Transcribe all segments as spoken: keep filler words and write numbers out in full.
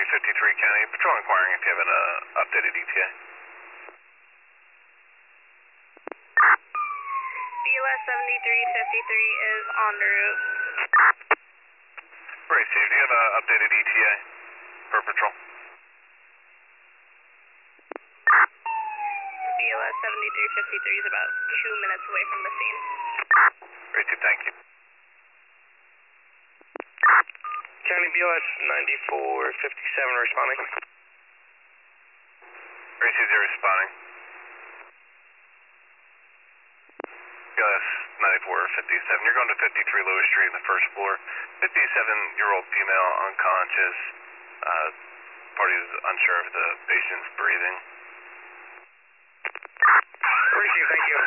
seventy-three fifty-three County. Patrol inquiring if you have an uh, updated E T A. B L S seventy-three fifty-three is en route. Received. Do you have an updated E T A for patrol? B L S seventy-three fifty-three is about two minutes away from the scene. Received. Thank you. County B L S ninety-four fifty-seven responding. Received. You're responding. B L S ninety-four fifty-seven. You're going to fifty-three Lewis Street in the first floor. fifty-seven-year-old female, unconscious. Uh, party is unsure if the patient's breathing. Received, thank you.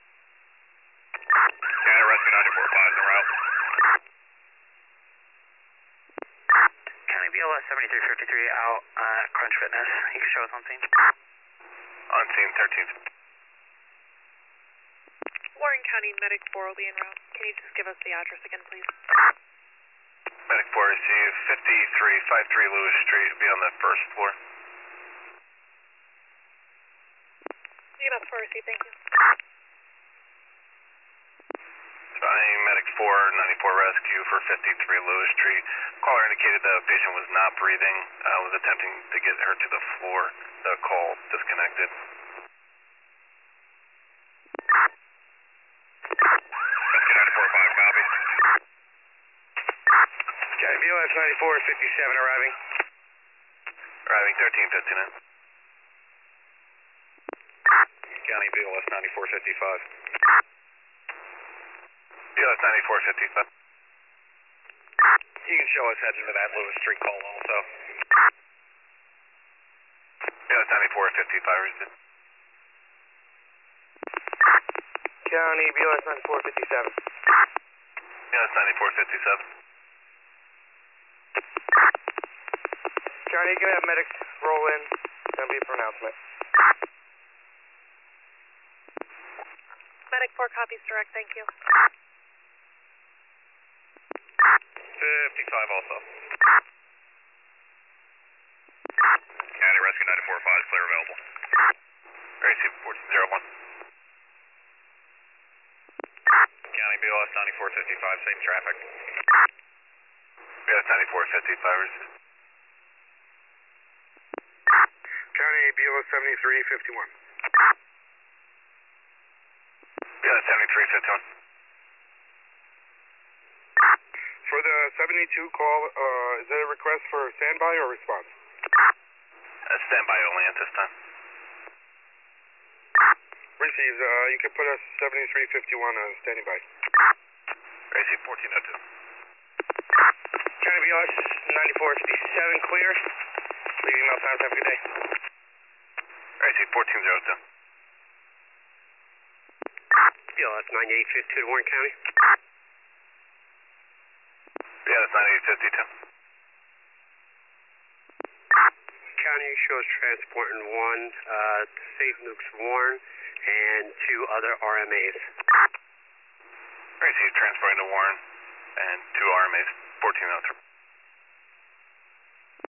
County Rescue ninety-four five is en route. County B L S seventy-three fifty-three out uh, Crunch Fitness. You can show us on scene. On scene thirteenth. Warren County Medic four will be en route. Can you just give us the address again, please? Medic four received fifty-three fifty-three Lewis Street. Be on the first floor. E M S four received, thank you. Responding Medic four ninety-four rescue for fifty-three Lewis Street. Caller indicated the patient was not breathing, uh, was attempting to get her to the floor. The call disconnected. Rescue ninety-four five, copy. County B L S ninety-four fifty-seven arriving. Arriving thirteen fifty-nine. County B L S ninety-four fifty-five. B L S ninety-four fifty-five. You can show us heading to that Lewis Street call also. B L S ninety-four fifty-five received. County B L S ninety-four fifty-seven. B L S ninety-four fifty-seven. County, you can have medics roll in. That'll be a pronouncement. Medic four copies direct, thank you. fifty-five also. County Rescue ninety-four five is clear available. Received fourteen oh one. County B L S ninety-four fifty-five, safe traffic. B L S ninety-four fifty-five received. County B L S seventy-three fifty-one. B L S seventy-three fifty-one. For the seventy-two call, uh, is that a request for standby or response? Uh, standby only at this time. Received. Uh, you can put us seventy-three fifty-one on standing by. Received fourteen oh two. County B L S ninety-four fifty-seven clear. Leaving mail times. Have a good day. Received fourteen oh two. B L S ninety-eight fifty-two to Warren County. B L S ninety-eight fifty-two. County shows transporting one, uh, Safe Nukes Warren and two other R M As. Received transporting to Warren and two R M As. fourteen oh three.